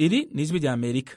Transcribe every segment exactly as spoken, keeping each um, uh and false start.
Iri ni ijwi rya Amerika.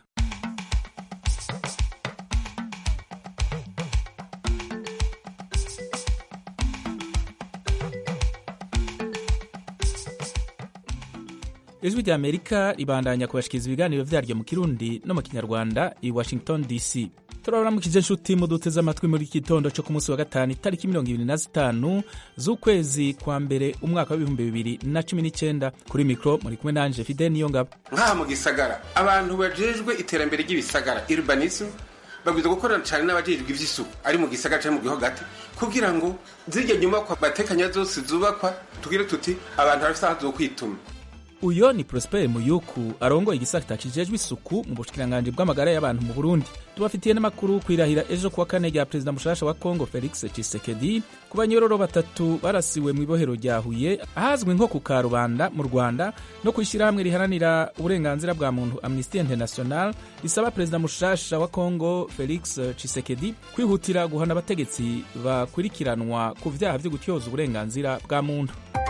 Ijwi rya Amerika ribandanya kubashikiriza ibiganiro vyaryo mu Kirundi no mu Kinyarwanda i Washington D C. Turabaramukije nshuti muduteze amatwi muri kitondo cyo ku munsi wa gatanu itariki mirongo ibiri na zitanu z'ukwezi kwa mbere umwaka w'ibihumbi bibiri na cumi n'icenda. Kuri mikro muri kumwe nanje Fidel Niyongabo. Nkaha mu gisagara abantu bajejwe iterambere ry'ibisagara urbanism babwiza gukorana cyane n'abajejwe ivy'isuku ari mu gisagara cyangwa mu gihugu hagati kugira ngo zirya nyuma kwa batekanya zose zubakwa tugire tuti abantu bafite zo kwituma. Uyo ni Prosper Muyuku arongoye igisata kijejwe isuku mu bushikiranganje bw'amagara y'abantu mu Burundi. Tubafitiye n'amakuru kwirahira ejo kuwa kane rya Perezida mushasha wa Kongo Felix Tshisekedi ku banyororo batatu barasiwe mu ibohero rya Huye ahazwi nko ku Karubanda mu Rwanda no kwishira hamwe riharanira uburenganzira bwa muntu Amnesty International risaba Perezida mushasha wa Kongo Felix Tshisekedi kwihutira guhana abategetsi bakurikiranwa ku vyaha vyo gutyoza uburenganzira bwa muntu.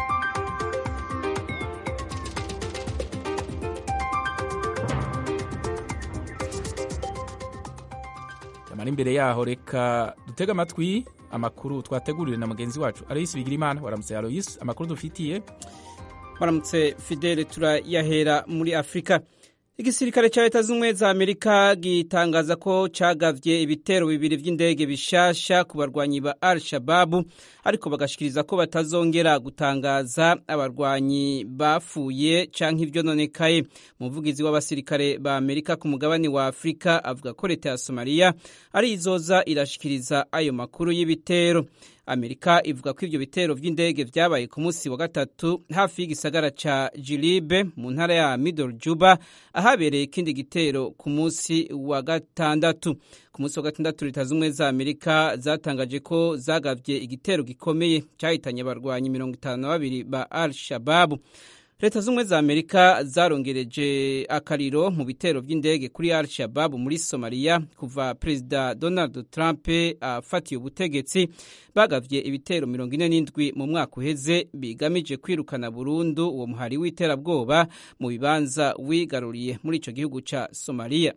Imbere yaho reka dutega amatwi amakuru twategurire na mugenzi wacu Aloysi Bigirimana. Waramutse Aloysi, amakuru dufitiye. Waramutse Fidele, turayahera muri Afrika. Igisirikare ca Leta z'Ubumwe za Amerika gitangaza ko cagavye ibitero bibiri vy'indege bishasha ku barwanyi ba Al-Shabaab, ariko bagashikiriza ko batazongera gutangaza abarwanyi bafuye canke ivyononekaye. Umuvugizi w'abasirikare ba Amerika ku mugabane wa Afrika avuga ko leta ya Somalia ari izoza irashikiriza ayo makuru y'ibitero. Amerika ivuga ko ivyo bitero vy'indege vyabaye ku munsi wa gatatu hafi y'igisagara ca Jilibe mu ntara ya Middle Juba, ahabereye ikindi gitero ku munsi wa gatandatu. Ku munsi wa gatandatu Leta z'Ubumwe za Amerika zatangaje ko zagavye igitero gikomeye cyahitanye abarwanyi mirongo itanu na babiri ba Al-Shabaab. Leta z'Ubumwe za Amerika zarongereje akariro mu bitero vy'indege kuri Al-Shabaab muri Somalia kuva Perezida Donald Trump afatiye ubutegetsi. Bagavye ibitero mirongo ine n'indwi mu mwaka uheze bigamije kwirukana burundu uwo muhari w'iterabwoba mu bibanza wigaruriye muri ico gihugu ca Somalia.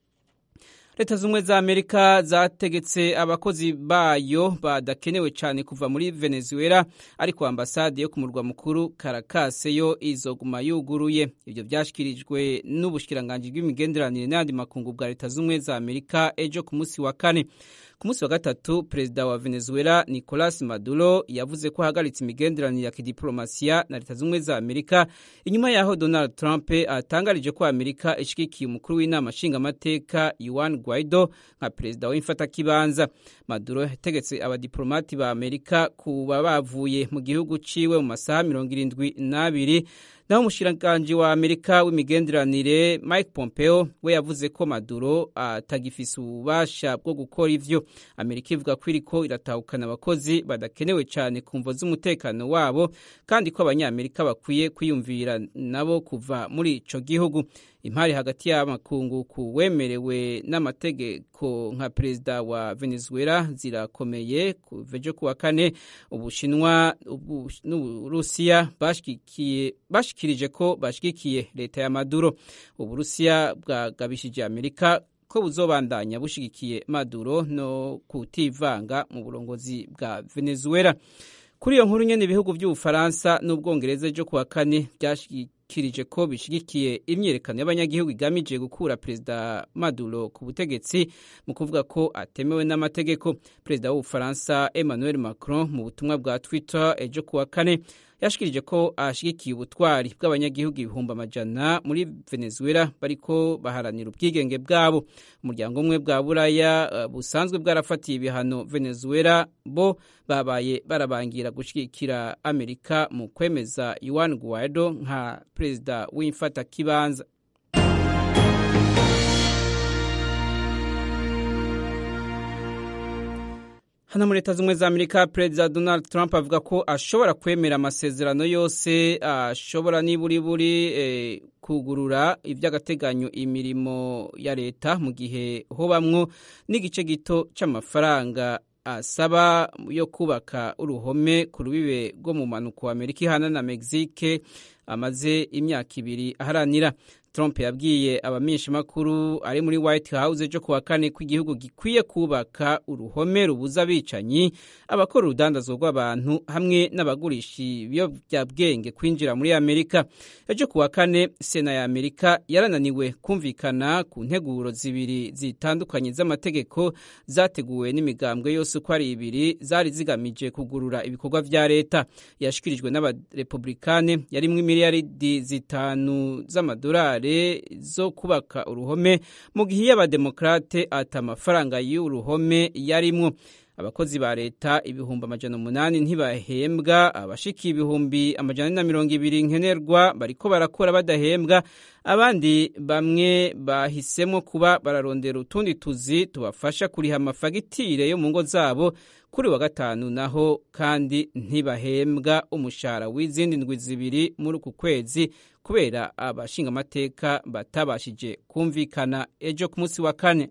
Leta z'Ubumwe za Amerika zategetse abakozi bayo badakenewe cyane kuva muri Venezuela, ariko ambasade yo ku murwa mukuru Caracas yo izoguma yuguruye. Ibyo byashikirijwe n'ubushikiranganje bw'imigenderanire n'andi makungu bwa Leta z'Ubumwe za Amerika ejo ku munsi wa kane. Ku munsi wa gatatu Perezida wa Venezuela Nicolas Maduro yavuze ko ahagaritse imigenderanire ya kidiplomasiya na Leta z'Ubumwe za Amerika inyuma yaho Donald Trump atangarije ko Amerika ishigikiye umukuru w'inama nshingamateka Juan Guaido nka perezida w'imfatakibanza. Maduro yategetse abadiplomati ba Amerika kuba bavuye mu gihugu ciwe mu masaha mirongo irindwi n'abiri. Naho umushikiranganje wa Amerika w'imigenderanire Mike Pompeo we yavuze ko Maduro atagifise ububasha bwo gukora ivyo. Amerika ivuga ko iriko iratahukana abakozi badakenewe cyane ku mvo z'umutekano wabo, kandi ko abanyamerika bakwiye kwiyumvira nabo kuva muri ico gihugu. Impari hagati y'amakungu ku wemerewe n'amategeko nka perezida wa Venezuela zirakomeye. Kuvejo kuwa kane Ubushinwa n'Uburusiya bashikiye bashikirije ko bashigikiye leta ya Maduro. Uburusiya bwagabishije Amerika ko buzobandanya bushigikiye Maduro no kutivanga mu burongozi bwa Venezuela. Kuri iyo nkuru nyene ibihugu by'Ubufaransa n'Ubwongereza ejo kuwa kane byashikirije ko bishigikiye imyerekano y'abanyagihugu igamije gukura Perezida Maduro ku butegetsi mu kuvuga ko atemewe n'amategeko. Perezida w'Ubufaransa Emmanuel Macron mu butumwa bwa Twitter ejo kuwa kane yashikirije ko ashigikiye ubutwari bw'abanyagihugu ibihumbi amajana muri Venezuela bariko baharanira ubwigenge bwabo. Umuryango umwe bwa Buraya uh, busanzwe bwarafatiye ibihano Venezuela bo babaye barabangira gushigikira Amerika mu kwemeza Juan Guaido nka perezida w'imfata kibanza. Hano muri Leta z'Ubumwe za Amerika Perezida Donald Trump avuga ko ashobora kwemera amasezerano yose ashobora niburi buri eh, kugurura ivy'agateganyo imirimo ya leta mu gihe hobamwo n'igice gito c'amafaranga asaba yo kubaka uruhome ku rubibe rwo mu manuko wa Amerika ihana na Mexique amaze imyaka ibiri aharanira. Trump yabwiye abamenyeshamakuru ari muri White House ejo kuwa kane ko igihugu gikwiye kubaka uruhome rubuza abicanyi, abakora urudandazwa rw'abantu hamwe n'abagurisha ibiyobyabwenge kwinjira muri Amerika. Ejo kuwa kane Sena ya Amerika yarananiwe kumvikana ku nteguro zibiri zitandukanye z'amategeko zateguwe n'imigambwe yose uko ari ibiri zari zigamije kugurura ibikorwa vya leta. Yashikirijwe n'abarepublikane yarimwe miliyaridi zitanu z'amadolari zo kubaka uruhome, mu gihe y'abademokrate ata amafaranga y'uruhome yarimwo. Abakozi ba leta ibihumbi amajana umunani ntibahembwa, abashiki ibihumbi amajana na mirongo ibiri nkenerwa bariko barakora badahembwa, abandi bamwe bahisemo kuba bararondera utundi tuzi tubafasha kuriha amafagitire yo mu ngo zabo kuri wa gatanu naho kandi ntibahembwa umushahara w'izindi ndwi zibiri muri uku kwezi kubera abashinga amateka batabashije kumvikana ejo ku munsi wa kane.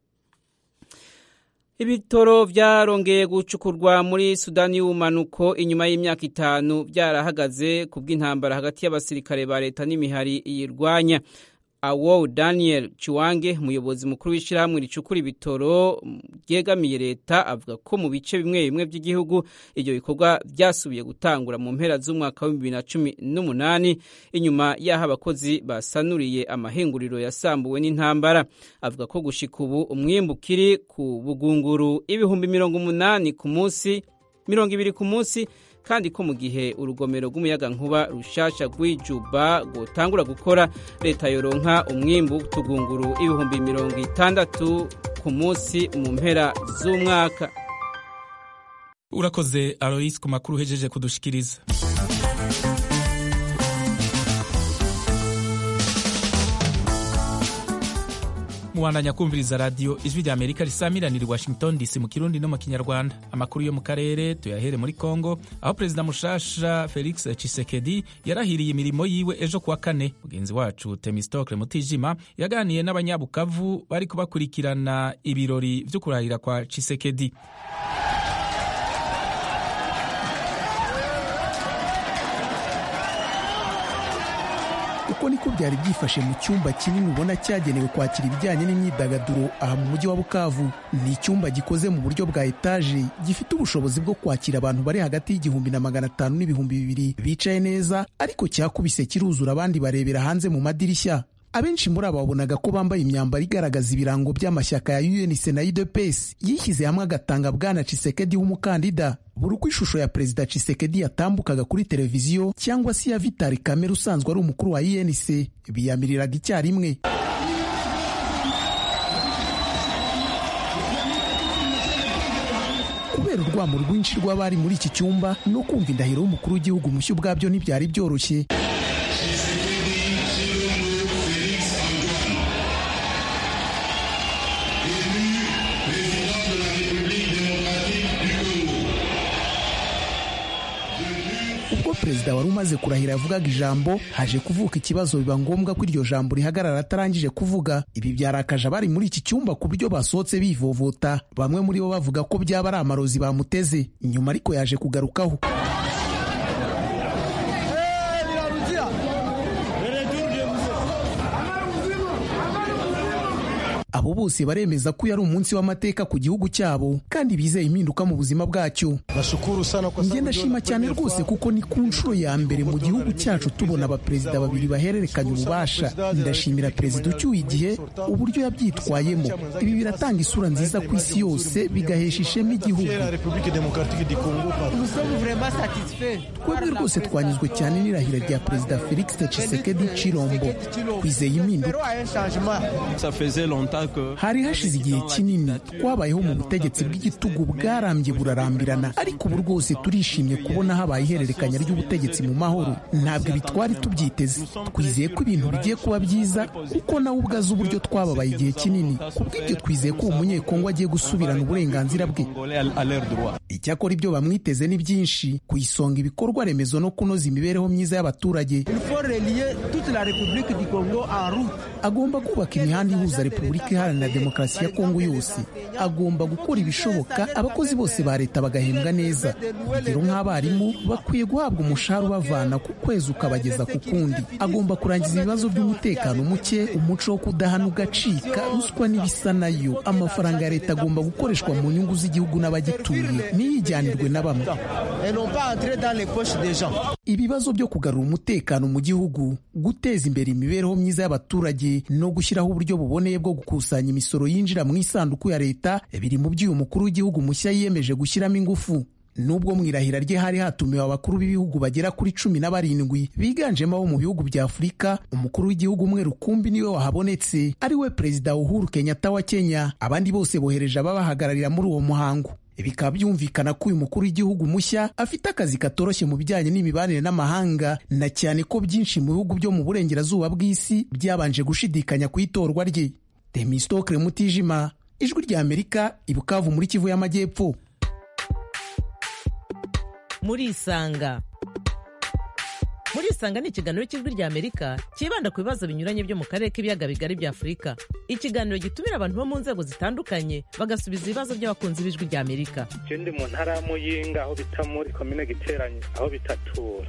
Ibitoro vyarongeye gucukurwa muri Sudani y'ubumanuko inyuma y'imyaka itanu vyarahagaze kubw'intambara hagati y'abasirikare ba leta n'imihari yirwanya. Awo Daniel Chiwange, umuyobozi mukuru w'ishirahamwe ricukura ibitoro ryegamiye leta, avuga ko mu bice bimwe bimwe by'igihugu iryo bikorwa byasubiye gutangura mu mpera z'umwaka wa bibiri na cumi n'umunani inyuma y'aho abakozi basanuriye amahinguriro yasambuwe n'intambara. Avuga ko gushika ubu umwimbu kiri ku bugunguru ibihumbi mirongo umunani ku munsi, mirongo ibiri ku munsi, kandi ko mu gihe urugomero rw'umuyaga nkuba rushasha rw'ijuba gutangura gukora leta yoronka umwimbu tugunguru ibihumbi mirongo itandatu ku munsi mu mpera z'umwaka. Urakoze Alois ku makuru hejeje kudushikiriza. Muwandanya kumviriza radio Ijwi rya Amerika risamiranira Washington D C mu Kirundi no mu Kinyarwanda. Amakuru yo mu karere tuyahere muri Kongo, aho Perezida mushasha Felix Tshisekedi yarahiriye imirimo yiwe ejo kuwa kane. Mugenzi wacu Temistokle Mutijima yaganiye n'abanyabukavu bari kubakurikirana ibirori vyo kurahira kwa Tshisekedi. Uko niko byari byifashe mu cyumba kinini ubona cyagenewe kwakira ibijyanye n'imyidagaduro aha mu mujyi wa Bukavu. Ni icyumba gikoze mu buryo bwa etaje gifite ubushobozi bwo kwakira abantu bari hagati y'igihumbi na magana atanu n'ibihumbi bibiri bicaye neza, ariko cyakubise kiruzura abandi barebera hanze mu madirishya. Abenshi muri abo babonaga ko bambaye imyambaro igaragaza ibirango by'amashyaka ya U N C na U D P S yishyize hamwe agatanga bwana Tshisekedi w'umukandida. Buri uko ishusho ya Perezida Tshisekedi yatambukaga kuri televiziyo cyangwa si ya Vital Kamerhe usanzwe ari umukuru wa U N C biyamiriraga icyarimwe. Kubera urwamo rwinshi rw'abari muri iki cyumba no kumva indahiro y'umukuru w'igihugu mushya ubwabyo ntibyari byoroshye. Perezida wari umaze kurahira yavugaga ijambo, haje kuvuka ikibazo biba ngombwa ko iryo jambo rihagarara atarangije kuvuga. Ibi byarakaje abari muri iki cyumba ku buryo basohotse bivovota, bamwe muri bo bavuga ko byaba ari amarozi bamuteze. Inyuma ariko yaje kugarukaho. Abo bose baremeza ko yari umunsi w'amateka ku gihugu cyabo kandi bizeye impinduka mu buzima bwacyo. Njye ndashima cyane rwose kuko ni ku nshuro ya mbere mu gihugu cyacu tubona abaperezida babiri bahererekanya ububasha. Ndashimira perezida ucyuye igihe uburyo yabyitwayemo. Ibi biratanga isura nziza ku isi yose bigahesha ishema igihugu. Twebwe rwose twanyuzwe cyane n'irahira rya Perezida Felix Tshisekedi Chilombo. Twizeye impinduka. Hari hashize igihe kinini twabayeho mu butegetsi bw'igitugu bwarambye burarambirana, ariko ubu rwose turishimye kubona habaye ihererekanya ry'ubutegetsi mu mahoro. Ntabwo ibi twari tubyiteze. Twizeye ko ibintu bigiye kuba byiza kuko nawe ubwaze uburyo twababaye igihe kinini. Kubw'ibyo twizeye ko umunyekongo agiye gusubirana uburenganzira bwe. Icyakora ibyo bamwiteze ni byinshi, ku isonga ibikorwa remezo no kunoza imibereho myiza y'abaturage. Agomba kubaka imihanda ihuza Repubulika iharanira demokarasi ya Kongo yose. Agomba gukora ibishoboka abakozi bose ba leta bagahembwa neza. Urugero nk'abarimu bakwiye guhabwa umushahara ubavana ku kwezi ukabageza ku kundi. Agomba kurangiza ibibazo by'umutekano muke, umuco wo kudahana ugacika, ruswa n'ibisa nayo. Amafaranga ya leta agomba gukoreshwa mu nyungu z'igihugu n'abagituriye, ntiyijyanirwe na bamwe. Ibibazo byo kugarura umutekano mu gihugu, guteza imbere imibereho myiza y'abaturage no gushyiraho uburyo buboneye bwo gukusanya imisoro yinjira mu isanduku ya leta biri mu by'uyu mukuru w'igihugu mushya yiyemeje gushyiramo ingufu. Nubwo mu irahira rye hari hatumiwe abakuru b'ibihugu bagera kuri cumi na barindwi biganjemo abo mu bihugu bya Afurika, umukuru w'igihugu umwe rukumbi niwe wahabonetse, ari we Perezida Uhuru Kenyatta wa Kenya. Abandi bose bohereje ababahagararira muri uwo muhango. Bikaba byumvikana ko uyu mukuru w'igihugu mushya afite akazi katoroshye mu bijyanye n'imibanire n'amahanga, na cyane ko byinshi mu bihugu byo mu burengerazuba bw'isi byabanje gushidikanya ku itorwa rye. Temistokle Mutijima, Ijwi rya Amerika, i Bukavu muri Kivu y'Amajyepfo. Muri Isanga. Muri Isanga ni ikiganiro cy'Ijwi rya Amerika kibanda ku bibazo binyuranye byo mu karere k'ibiyaga bigari bya Afurika. Ikiganiro gitumira abantu bo mu nzego zitandukanye bagasubiza ibibazo by'abakunzi b'Ijwi rya Amerika. Je ndi mu ntara ya Muyinga aho bita muri komine Giteranyi aho bitatura.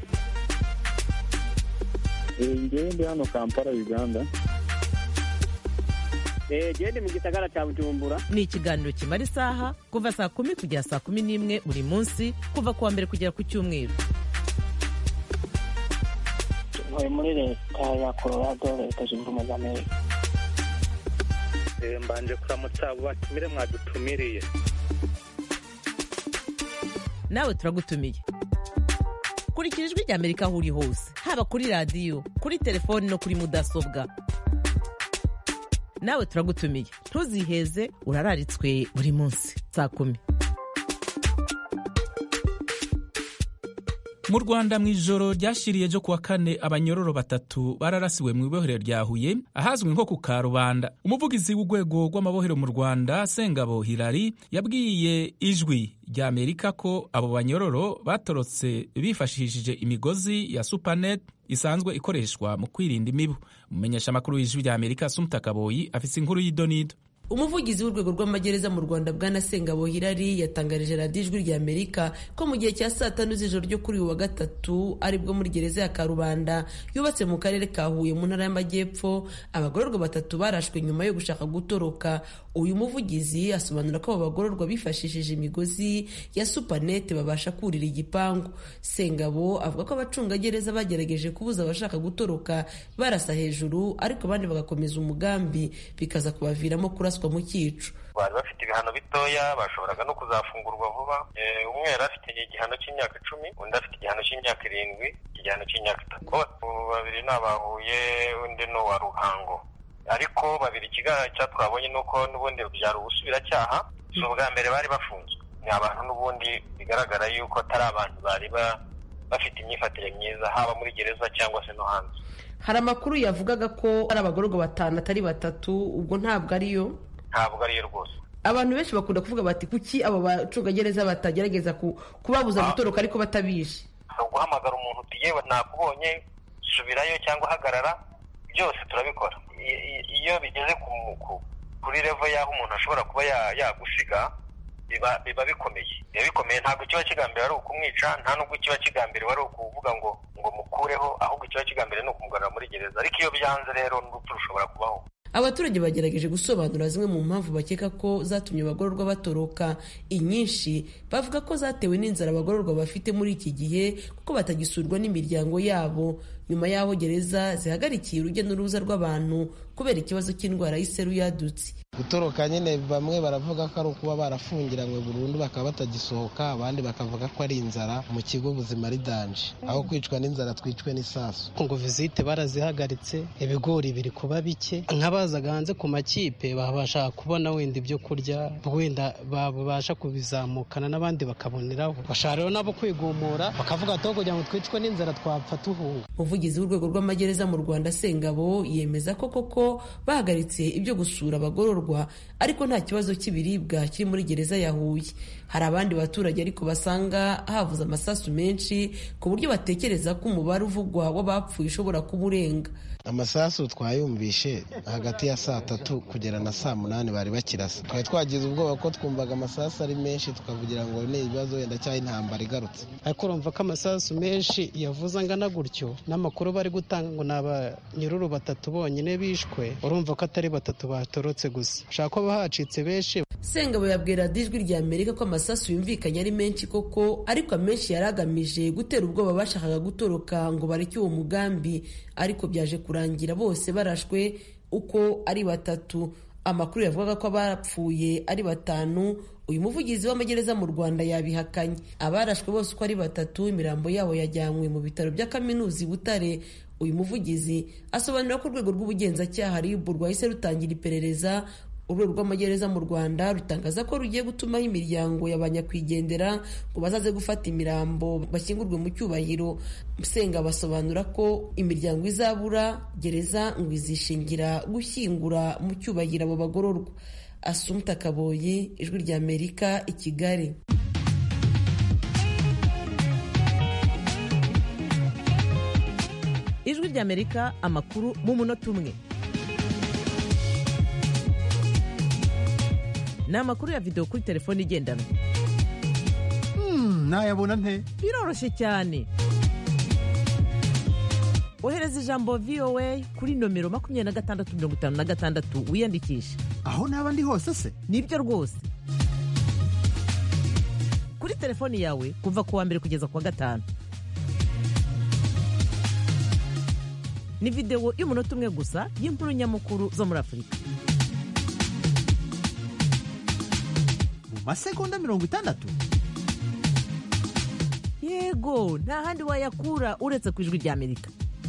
Ngewe ndi hano Kampala Uganda. Eh je ndi mu gisagara cya Bujumbura. Ni ikiganiro kimara isaha kuva saa kumi kugera saa kumi n'imwe buri munsi kuva kuwa mbere kugera ku cyumweru. Ntuye muri leta ya Colorado, leta zunze ubumwe za Amerika. Eh mbanje kuramutsa abo batumire mwadutumiriye. Nawe turagutumiye. Kurikira Ijwi rya Amerika aho uri hose, haba kuri radio, kuri telefone no kuri mudasobwa. Nawe turagutumiye. Ntuziheze, urararitswe buri munsi saa kumi. Mu Rwanda mu ijoro ryashiriye ryo kuwa kane abanyororo batatu bararasiwe mu ibohero rya Huye ahazwi nko ku Karubanda. Umuvugizi w'urwego rw'amabohero mu Rwanda Sengabo Hilary yabwiye Ijwi rya Amerika ko abo banyororo batorotse bifashishije imigozi ya Supernet isanzwe ikoreshwa mu kwirinda imibu. Umumenyesha makuru w'Ijwi rya Amerika Sumta Kaboyi afise inkuru y'idonido. Umuvugizi w'urwego rw'amagereza mu Rwanda Bwana Sengabo Hilary yatangarije radiyo Ijwi rya Amerika ko mu gihe cya saa tanu z'ijoro ryo kuri uyu wa gatatu aribwo muri gereza ya Karubanda yubatse mu karere ka Huye mu ntara y'Amajyepfo abagororwa batatu barashwe nyuma yo gushaka gutoroka. Uyu muvugizi asobanura ko abo bagororwa bifashishije imigozi ya Supernet babasha kurira igipangu. Sengabo avuga ko abacungagereza bagerageje kubuza abashaka gutoroka barasa hejuru, ariko abandi bagakomeza umugambi bikaza kubaviramo kuraswa mu cyico. Bari bafite ibihano bitoya, bashoboraga no kuzafungurwa vuba. E, umwe yari afite igihano cy'imyaka icumi, undi afite igihano cy'imyaka irindwi, igihano cy'imyaka itatu. Babiri nabahuye, undi no wa Ruhango. Ariko babiri ikigaragara cya twabonye nuko n'ubundi byari ubusubiracyaha, so bwa mbere bari bafunzwe. Ni abantu n'ubundi bigaragara yuko atari abantu bari bafite imyifatire myiza haba muri gereza cyangwa se no hanze. Hari amakuru yavugaga ko ari abagororwa batanu atari batatu, ubwo ntabwo ariyo? Ntabwo ariyo rwose. Abantu benshi bakunda kuvuga bati kuki abo bacungagereza batagerageza kubabuza gutoroka ariko batabishe? Guhamagara umuntu uti yewe nakubonye subirayo cyangwa hagarara, byose turabikora. Iyo bigeze kuri level y'aho umuntu ashobora kuba yagusiga biba biba bikomeye. Biba bikomeye, ntabwo kiba kigambira ari ukumwica, nta nubwo kiba kigambira wari ukuvuga ngo ngo mukureho, ahubwo kiba kigambira no kumugarura muri gereza. Ariko iyo byanze rero n'urupfu rushobora kubaho. Abaturage bagerageje gusobanura zimwe mu mpamvu bakeka ko zatumye abagororwa batoroka. Inyinshi bavuga ko zatewe n'inzara abagororwa bafite muri iki gihe kuko batagisurwa n'imiryango yabo nyuma y'aho gereza zihagarikiye urujya n'uruza rw'abantu kubera ikibazo cy'indwara y'iseru yadutse. Gutoroka nyine bamwe baravuga ko ari ukuba barafungiranywe burundu bakaba batagisohoka, abandi bakavuga ko ari inzara mu kigo buzima ari danje, aho kwicwa n'inzara twicwe n'isasu. Ngo visite barazihagaritse, ibigori biri kuba bike, nk'abazaga hanze ku makipe babasha kubona wenda ibyo kurya, wenda babasha kubizamukana n'abandi bakaboneraho. Bashaka rero nabo kwigumura bakavuga ati kugira ngo twicwe n'inzara twapfa tuhunga. umuvugizi w'urwego rw'amagereza mu Rwanda Sengabo yemeza ko koko bahagaritse ibyo gusura abagororwa ariko nta kibazo cy'ibiribwa kiri muri gereza ya Huye. Hari abandi baturage ariko basanga havuze amasasu menshi ku buryo batekereza ko umubare uvugwa w'abapfuye ushobora kuba urenga. Amasasu twayumvishe hagati ya saa tatu kugera na saa munani bari bakirasa. Twari twagize ubwoba ko twumvaga amasasu ari menshi tukavugira ngo ni ibibazo wenda cyangwa intambara igarutse. Ariko urumva ko amasasu menshi yavuze angana gutyo n'amakuru bari gutanga ngo ni abanyururu batatu bonyine bishwe, urumva ko atari batatu batorotse gusa, ushaka ko bahacitse benshi. Sengabo yabwira Ijwi rya Amerika ko amasasu yumvikanye ari menshi koko, ariko amenshi yari agamije gutera ubwoba bashakaga gutoroka ngo bareke uwo mugambi, ariko byaje kurangira bose barashwe uko ari batatu. Amakuru yavugaga ko abapfuye ari batanu, uyu muvugizi w'amagereza mu Rwanda yabihakanye. Abarashwe bose uko ari batatu imirambo yabo yajyanywe mu bitaro bya Kaminuza i Butare. Uyu muvugizi asobanura ko urwego rw'ubugenzacyaha R I B rwahise rutangira iperereza. Urwego rw'amagereza mu Rwanda rutangaza ko rugiye gutumaho imiryango y'abanyakwigendera ngo bazaze gufata imirambo bashyingurwe mu cyubahiro. Musenga basobanura ko imiryango izabura gereza ngo izishingira gushyingura mu cyubahiro abo bagororwa. Assumpta Kaboyi, Ijwi rya Amerika, i Kigali. Ijwi rya Amerika, amakuru mu munota umwe. Ni amakuru ya video kuri telefone igendanwa. Hmm, nayabona nte? Biroroshye cyane. Ohereza ijambo V O A kuri nomero makumyabiri na gatandatu mirongo itanu na gatandatu wiyandikisha. Aho naba ndi hose se? Nibyo rwose. Kuri telefone yawe kuva ku wa mbere kugeza ku wa gatanu. Ni video y'umunota umwe gusa y'inkuru nyamukuru zo muri Afurika. Masegonda mirongo itandatu. Yego, nta handi wayakura uretse ku Ijwi rya Amerika.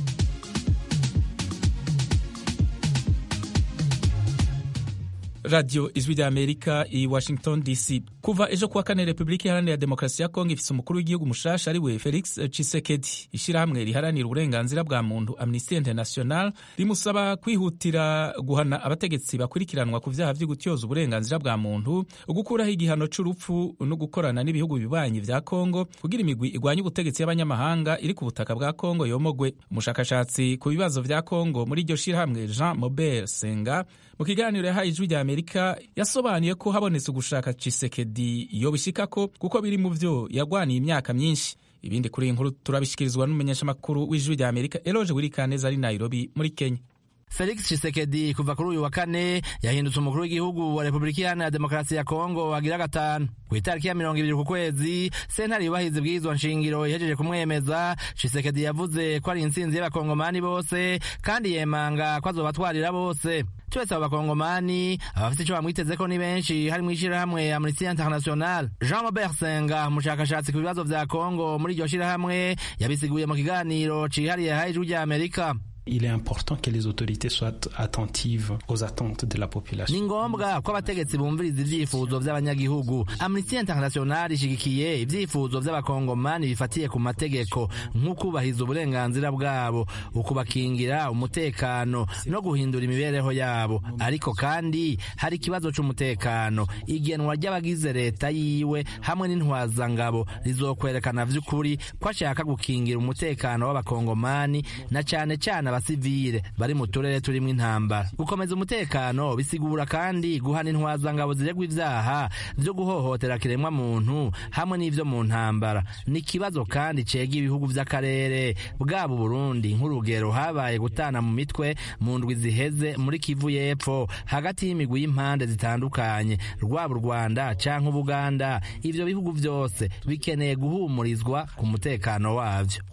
Radio Ijwi rya Amerika i Washington D C. Kuva ejo kuwa kane Republika Iharanira Demokarasi ya Kongo ifise umukuru w'igihugu mushasha ari we Felix Tshisekedi. Ishirahamwe riharanira uburenganzira bwa muntu Amnesty International rimusaba kwihutira guhana abategetsi bakurikiranwa ku vyaha vyo gutyoza uburenganzira bwa muntu, ugukuraho igihano c'urupfu no gukorana n'ibihugu bibanyi vya Kongo kugira imigwi igwanya ubutegetsi y'abanyamahanga iri ku butaka bwa Kongo yomogwe. Umushakashatsi ku bibazo vya Kongo muri iryo shirahamwe Jean Mobert Senga mu kiganiro yahaye Ijwi rya Amerika yasobanuye ko habonetse ugushaka Tshisekedi yobishikako kuko biri mu vyo yagwaniye imyaka myinshi. Ibindi kuri inkuru turabishikirizwa n'umumenyeshamakuru w'Ijwi rya Amerika Eloge Wirikaneza ari Nairobi muri Kenya. Felix Tshisekedi kuva kuri uyu wa kane yahindutse umukuru w'igihugu wa Republika Iharanira Demokarasi ya Kongo agira gatanu. Ku itariki ya mirongo ibiri ku kwezi sentare yubahiza ibwirizwa nshingiro ihejeje kumwemeza. Tshisekedi yavuze ko ari intsinzi y'abakongomani bose kandi yemanga ko azobatwarira bose. Twese abo bakongomani abafite icyo bamwitezeko ni benshi, hari mw'ishirahamwe Amnesty International. Jean Robert Senga, umushakashatsi ku bibazo vya Kongo muri iryo shirahamwe, yabisiguye mu kiganiro cihariye haye Ijwi rya Amerika. Il est important que les autorités soient attentives aux attentes de la population. Ni ngombwa ko abategetsi bumviriza ivyifuzo vy'abanyagihugu. Amnesty International ishigikiye ivyifuzo vy'abakongomani bifatiye ku mategeko nk'ukubahiza uburenganzira bwabo, ukubakingira umutekano no guhindura imibereho yabo. Ariko kandi hari ikibazo c'umutekano. Igenwa ry'abagize leta yiwe hamwe n'intwazangabo rizokwerekana vy'ukuri ko ashaka gukingira umutekano w'abakongomani na cane cane abasivile bari mu turere turimo intambara. Gukomeza umutekano bisigura kandi guhana intwazangabo ziregwa ivyaha vyo guhohotera kiremwa muntu hamwe n'ivyo mu ntambara. Ni kibazo kandi cega ibihugu vy'akarere bwabo Burundi nk'urugero habaye gutana mu mitwe mu ndwi ziheze muri Kivu y'Epfo hagati y'imigwi y'impande zitandukanye, rwaba Rwanda canke Uganda. Ivyo bihugu vyose bikeneye guhumurizwa ku mutekano wavyo.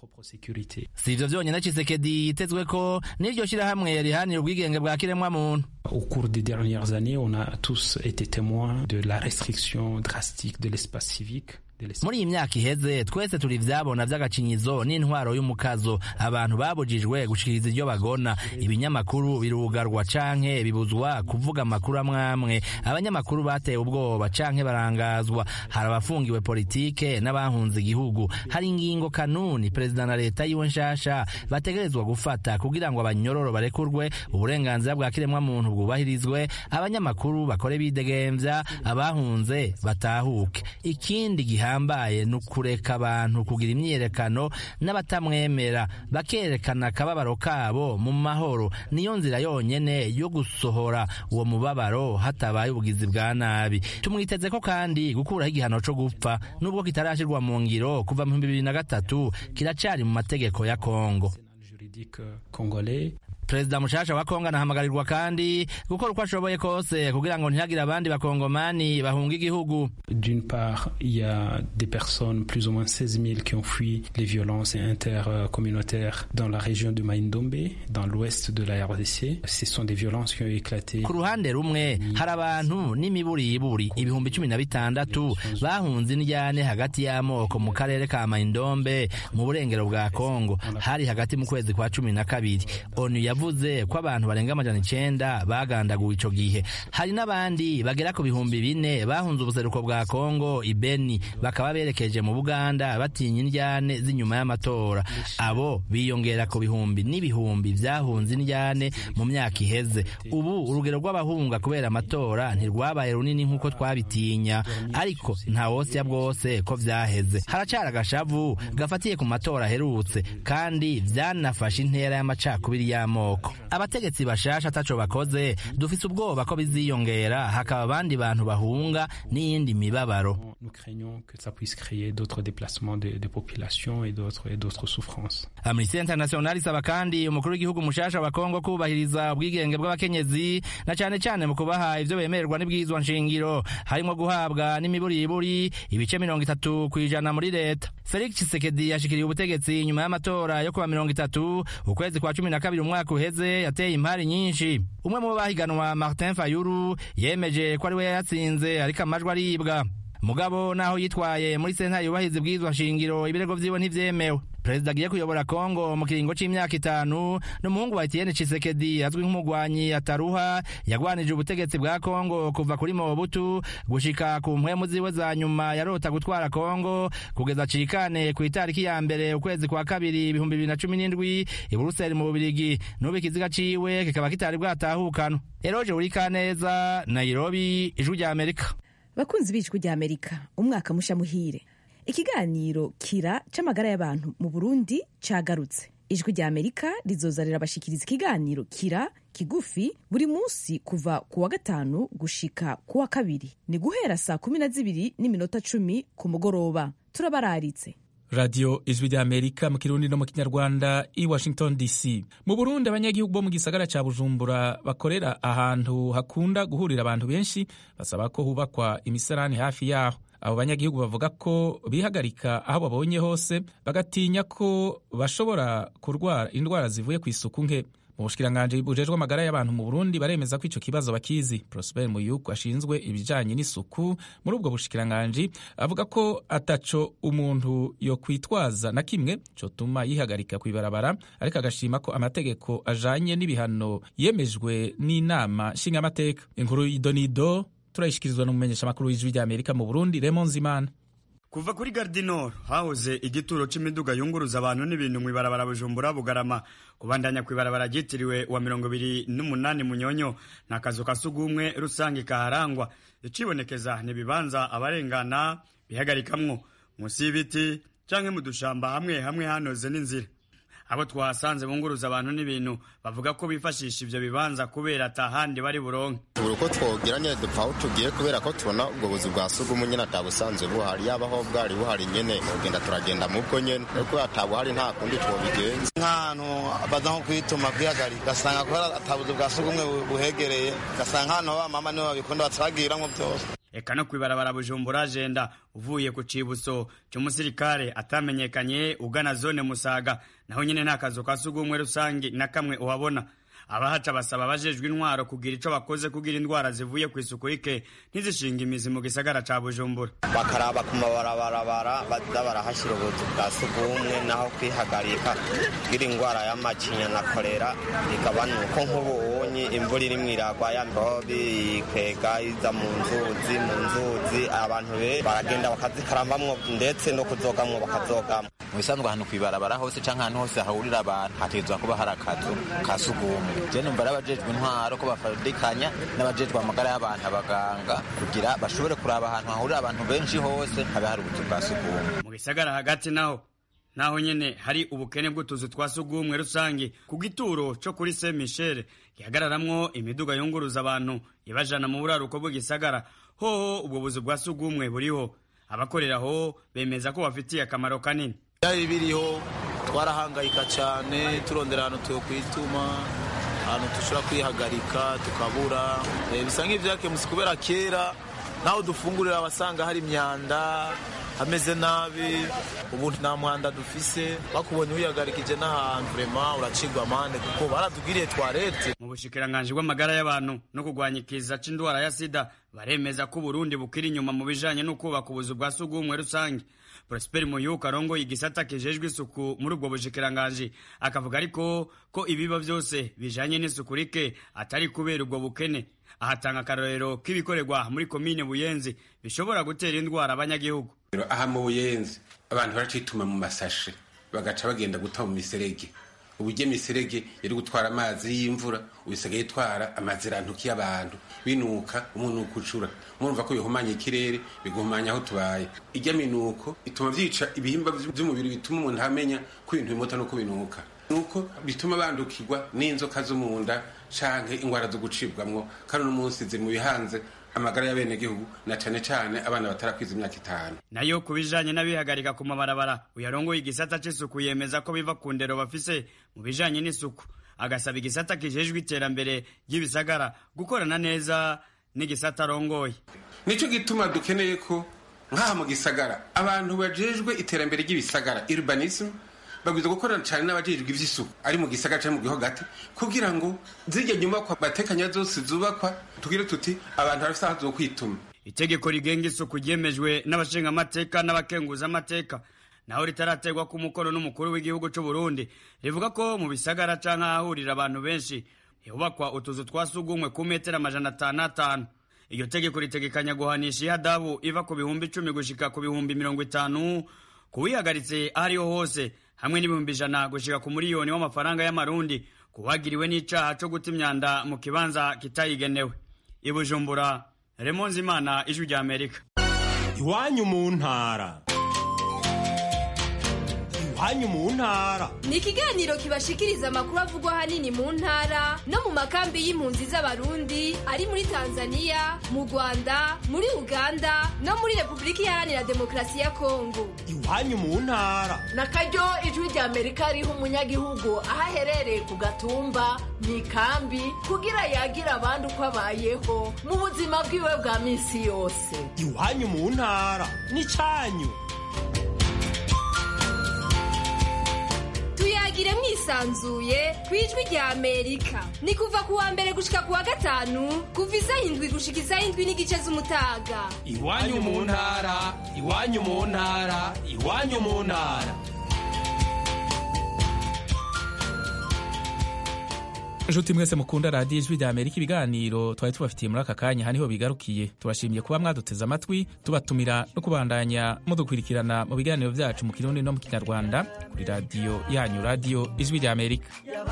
Si ivyo vyonyene Tshisekedi yitezwe ko n'iryo shirahamwe rihanira ubwigenge bwa kiremwa muntu. Au cours des dernières années, on a tous été témoins de la restriction drastique de l'espace civique. muri iyi myaka iheze twese turi vyabona vy'agacinyizo n'intwaro y'umukazo abantu babujijwe gushikiriza iryo bagona ibinyamakuru birugarwa canke bibuzwa kuvuga amakuru amwamwe abanyamakuru batewe ubwoba canke barangazwa hari abafungiwe politike n'abahunze igihugu hari ingingo kanuni perezida na leta yiwe nshasha bategerezwa gufata kugira ngo abanyororo barekurwe uburenganzira bwa kiremwa muntu bwubahirizwe abanyamakuru bakore bidegemvya abahunze batahuke ikindi gihambaye nukureka abantu kugira imyiyerekano n'abatamwemera bakerekana akababaro kabo mu mahoro niyo nzira yonyene yo gusohora uwo mubabaro hatabaye ubugizi bwa nabi tumwiteze ko kandi gukuraho igihano co gupfa nubwo kitarashirwa mu ngiro kuva mu bibiri na gatatu kiracari mu mategeko ya Kongo. Perezida mushasha wa Kongo anahamagarirwa kandi gukora uko ashoboye kose kugira ngo ntihagire abandi bakongomani bahunga igihugu. D'une part, il y a des personnes, plus ou moins seize mille, qui ont fui les violences intercommunautaires dans la région de Mai-Ndombe, dans l'ouest de la R D C. Ce sont des violences qui ont éclaté. Ku ruhande rumwe hari abantu n'imiburiburi ibihumbi cumi na bitandatu bahunze indyane hagati y'amoko mu karere ka Mai-Ndombe mu burengero bwa Kongo hari hagati mu kwezi kwa cumi na kabiri. ONU yavuze ko abantu barenga amajana icenda bagandaguwe ico gihe. Hari n'abandi bagera ku bihumbi bine bahunze ubuseruko bwa Kongo ibeni bakaba berekeje mu Buganda batinya indyane z'inyuma y'amatora. Abo biyongera ku bihumbi n'ibihumbi vyahunze indyane mu myaka iheze. Ubu urugero rw'abahunga kubera amatora ntirwabaye runini nk'uko twabitinya, ariko nta wosya bwose ko vyaheze. Haracara agashavu gafatiye ku matora aherutse kandi vyanafashe intera y'amacakubiri y'amoko. Abategetsi bashasha ataco bakoze dufise ubwoba ko biziyongera hakaba abandi bantu bahunga n'iyindi mibabaro. Nous craignons que ça puisse créer d'autres déplacements de, de population et d'autres et d'autres souffrances. Amnesty International isaba kandi umukuru w'igihugu mushasha wa Kongo kubahiriza ubwigenge bw'abakenyezi na cane cane mu kubaha ivyo bemererwa n'ibwizwa nshingiro harimo guhabwa n'imiburiburi ibice mirongo itatu kwijana muri leta. Felix Tshisekedi yashikiriye ubutegetsi nyuma y'amatora yo kuwa mirongo itatu ukwezi kwa cumi na kabiri umwaka uheze yateye impari nyinshi. Umwe mu bahiganwa Martin Fayulu yemeje ko ari we yatsinze ariko amajwi aribwa. Mugabo naho yitwaye muri sentare yubahiza ibwizwa nshingiro ibirego vyiwe ntivyemewe. Perezida agiye kuyobora Kongo mu kiringo c'imyaka itanu n'umuhungu wa Etienne Tshisekedi azwi nk'umugwanyi ataruha yagwanije ubutegetsi bwa Kongo kuva kuri Mobutu gushika ku mpwemu ziwe za nyuma yarota gutwara Kongo kugeza cikane ku itariki ya mbere ukwezi kwa kabiri ibihumbi bibiri na cumi n'indwi i Buruseli mu Bubirigi n'ubu ikiziga ciwe kikaba kitari bwatahukana. Eroje Urikaneza, Nairobi, Ijwi rya Amerika. Bakunzi b'Ijwi rya Amerika, umwaka musha muhire. Ikiganiro kira c'amagara y'abantu mu Burundi cagarutse. Ijwi rya Amerika rizozarira abashikiriza ikiganiro kira kigufi buri munsi kuva ku wa gatanu gushika ku wa kabiri. Ni guhera saa kumi na zibiri n'iminota cumi ku mugoroba. Turabararitse. Radio Ijwi rya Amerika mu Kirundi no mu Kinyarwanda i Washington D C. Mu Burundi abanyagihugu bo mu gisagara ca Bujumbura bakorera ahantu hakunda guhurira abantu benshi basaba ko hubakwa imisarani hafi yaho. Abo banyagihugu bavuga ko bihagarika aho babonye hose bagatinya ko bashobora kurwara indwara zivuye ku isuku nke. Mu bushikiranganje bujejwe amagara y'abantu mu Burundi baremeza ko ico kibazo bakizi. Prosper Muyuku ashinzwe ibijanye n'isuku muri ubwo bushikiranganje avuga ko ataco umuntu yo kwitwaza na kimwe cotuma yihagarika kwibarabara, ariko agashima ko amategeko ajanye n'ibihano yemejwe n'inama nshingamateka. Inkuru y'idonido turayishikirizwa n'umumenyesha makuru w'Ijwi rya Amerika mu Burundi Raymond Zimana. Kuva kuri Gardinor hahoze igituro c'imiduga yunguruza abantu n'ibintu mu ibarabara Bujumbura Bugarama kubandanya kwibarabara gitiriwe wa mirongo ibiri n'umunani Munyonyo na kazo kasugumwe rusangi kaharangwa icibonekeza nibibanza abarengana bihagarikamwo musi y'ibiti canke mu dushamba hamwe hamwe hanoze n'inzira. Abo twasanze bunguruza abantu n'ibintu bavuga ko bifashisha ivyo bibanza kubera atahandi bari buronke. Uko twogeranye dupfa aho tugiye kubera ko tubona ubwo buzi bwa sugumu nyene atabusanzwe buhari, yabaho bwari buhari nyene ugenda turagenda mubwo nyene ariko atabuhari nta kundi twobigenza. Nk'ahantu baza nko kwituma kwihagarika gasanga ko atabuzi bwa sugumwe buhegereye gasanga hano ba mama nibo babikunda bataragiramwo byose. Eka no kwibarabara Bujumbura Jenda uvuye ku cibuso cy'umusirikare atamenyekanye ugana zone Musaga naho nyene nta kazo kasugumwe rusangi na kamwe uhabona. abahaca basaba abajejwe intwaro kugira ico bakoze kugira indwara zivuye ku isuku rike ntizishinga imizi mu gisagara ca Bujumbura. Bakaraba ku mabarabarabara baza barahashira ubuzu bwa sugumwe naho kwihagarika kugira indwara y'amacinya na kolera igabanuka. Nk'ubunyi imvura iri mwiragwa ya mbobi ikega iza mu nzuzi mu nzuzi abantu be baragenda bakazikarambamwo ndetse no kuzogamwo bakazogamwo. Mu bisanzwe ahantu kwibarabara hose canke ahantu hose hahurira abantu hategezwa kuba hari akazu ka sugumwe. Je numva abajejwe intwaro ko bafadikanya n'abajejwe amagara y'abantu abaganga kugira bashobore kuraba ahantu hahurira abantu benshi hose habe hari ubuzu bwa sugumwe. Mu gisagara hagati naho naho nyene hari ubukene bw'utuzu twa sugumwe rusange ku gituro co kuri Saint Michel gihagararamwo imiduga yunguruza abantu ibajana mu buraruko bw'igisagara. Hoho ubwo buzu bwa sugumwe buriho, abakoreraho bemeza ko bafitiye akamaro kanini. Byari biriho twarahangayika cyane turondera ahantu tuyo kwituma ahantu dushobora kwihagarika tukabura bisa nk'ivyakemutse kubera kera naho dufungurira abasanga hari imyanda hameze nabi. Ubu nta mwanda dufise, bakubonye wihagarikije n'ahantu vrema uracigwa amande kuko baratubwiriye twarete. Mu bushikiranganji bw'amagara y'abantu no kurwanya ikiza c'indwara ya sida baremeza ko Burundi bukiri inyuma mu bijanye no kubaka ubuzu bwa sugumwe rusange. Prosper Muyuka arongoye igisata kijejwe isuku muri ubwo bushikiranganji akavuga ariko ko ibiba byose bijanye n'isuku rike atari kubera ubwo bukene. Ahatanga akarorero k'ibikorerwa muri komine Buyenzi bishobora gutera indwara abanyagihugu. Aha mu Buyenzi abantu baracituma mu masashe bagaca bagenda guta mu miserege. Ubuje miserege yari gutwara amazi y'imvura ubisigaye itwara amazirantuki y'abantu binuka umuntu kucura. Murumva ko bihumanya ikirere biguhumanya aho tubaye. Ijya minuko ituma vyica ibihimba by'umubiri bituma umuntu amenya ko ibintu bimota no kubinuka. Nuko bituma bandukirwa n'inzoka zo mu nda canke ingwara zo gucibwamwo kandi no munsi ziri mu bihanze amagara y'abene gihugu na cane cane abana batarakwiza imyaka itanu. Nayo kubijanye n'abihagarika ku mabarabara uyarongoye igisata c'isuku yemeza ko biva ku ndero bafise mu bijanye n'isuku, agasaba igisata kijejwe iterambere ry'ibisagara gukorana neza n'igisata arongoye. Nico gituma dukeneye ko nk'aha mu gisagara abantu bajejwe iterambere ry'ibisagara urbanism bagwiza gukorana cyane n'abajejwe ivy'isuku ari mu gisagara cyangwa mu gihugu hagati kugira ngo zirya nyubakwa batekanya zose zubakwa tugire tuti abantu bafite aho zo kwituma. Itegeko rigenga isuku ryemejwe n'abashinga amateka n'abakenguza amateka naho ritarategwa ku mukono n'umukuru w'igihugu cy'u Burundi rivuga ko mu bisagara canke ahahurira abantu benshi hubakwa utuzu twa sugumwe ku metero amajana atanu atanu. Iyo tegeko ritegekanya guhanisha ihadabu iva ku bihumbi icumi gushika ku bihumbi mirongo itanu kuwihagaritse ahariho hose hamwe n'ibihumbi ijana gushika ku miliyoni w'amafaranga y'amarundi kuwagiriwe n'icaha co guta imyanda mu kibanza kitayigenewe. I Bujumbura, Raymond Zimana, Ijwi rya Amerika. Iwanyu mu ntara. Iwanyu mu ntara ni ikiganiro kibashikiriza amakuru avugwa hanini mu ntara no mu makambi y'impunzi z'abarundi ari muri Tanzania, mu Rwanda, muri Uganda no muri Republika Iharanira Demokarasi ya Kongo. Iwanyu mu ntara nakaryo Ijwi rya Amerika riha umunyagihugu aho aherereye ku gatumba mu ikambi kugira yagira abandi uko abayeho mu buzima bwiwe bwa misi yose. Iwanyu mu ntara ni canyu. Tuyagire mwisanzuye kwijwi rya Amerika. Ni kuva kuwa mbere gushika kuwa gatanu kuva isaha indwi gushika isaha indwi n'igice z'umutaga. Iwanyu mu ntara, iwanyu mu ntara, iwanyu mu ntara. Nshuti mwese mukunda radiyo Ijwi rya Amerika, ibiganiro twari tubafitiye muri aka kanya haniho bigarukiye. Tubashimiye kuba mwaduteze amatwi, tubatumira no kubandanya mudukurikirana mu biganiro vyacu mu Kirundi no mu Kinyarwanda kuri radiyo yanyu, radiyo Ijwi rya Amerika.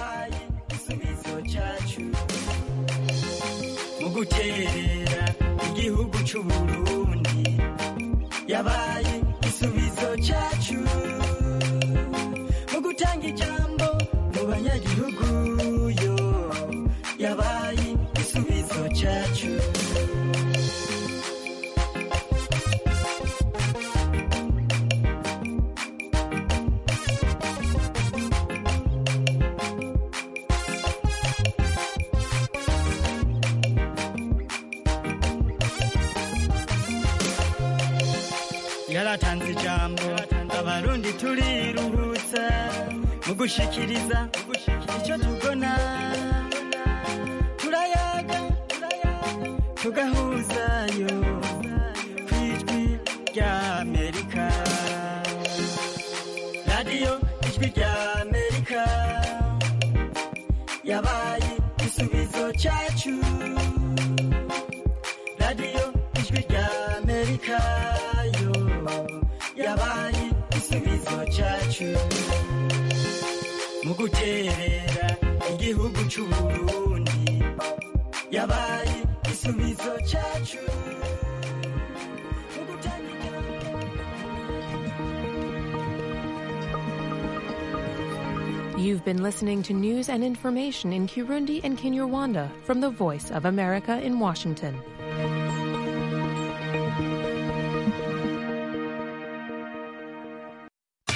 Mu guterera igihugu c'u Burundi yabaye igisubizo cacu, mu gutanga ijambo mu banyagihugu yabaye igisubizo cyacu. Yaratanze ijambo abarundi turiruhutsa mu gushikiriza icyo tubona. tugahuzayo ku ijwi rya amerika radiyo ijwi rya amerika yabaye igisubizo cyacu radiyo ijwi rya amerika yo yabaye igisubizo cyacu mu guterera igihugu c'uburundi yabaye igisubizo cyacu. You've been listening to news and information in Kirundi and Kinyarwanda from the Voice of America in Washington.